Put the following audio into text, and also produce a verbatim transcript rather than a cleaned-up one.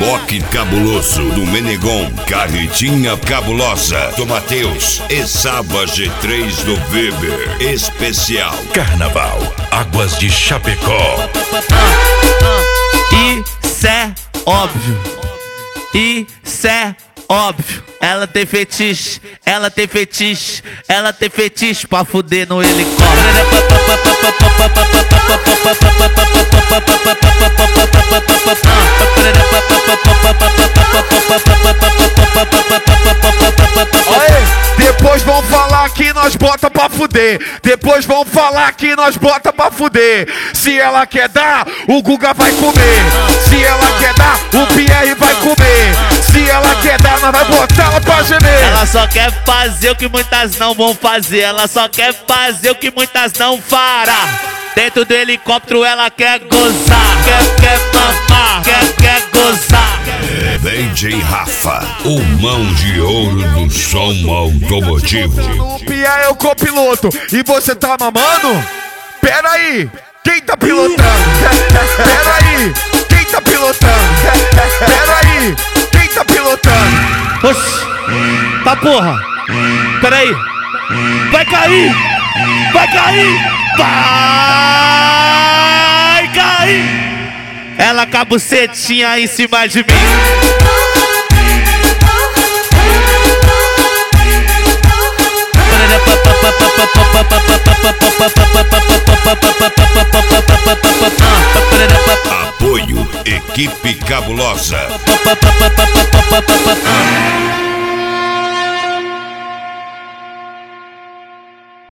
Reboque cabuloso do Menegon, Carretinha cabulosa do Matheus e Saba G três do Weber. Especial Carnaval, Águas de Chapecó. Isso é óbvio. Isso é óbvio. Ela tem fetiche, ela tem fetiche, ela tem fetiche pra fuder no helicóptero. Depois vão falar que nós bota pra fuder. Depois vão falar que nós bota pra fuder. Se ela quer dar, o Guga vai comer. Se ela quer dar, o Pierre vai comer. Se ela quer dar, nós vai botar ela pra gemer. Ela só quer fazer o que muitas não vão fazer. Ela só quer fazer o que muitas não fará. Dentro do helicóptero ela quer gozar. Quer, quer mamar, quer, quer gozar. É D J Rafa, o mão de ouro do som automotivo. O Pierre é o copiloto e você tá mamando? Pera aí, quem tá pilotando? Pera aí, quem tá pilotando? Pera aí, quem tá pilotando? Oxi, tá porra. Pera aí. Vai cair, vai cair, vai cair. Ela com a bucetinha em cima de mim. Apoio Equipe Cabulosa.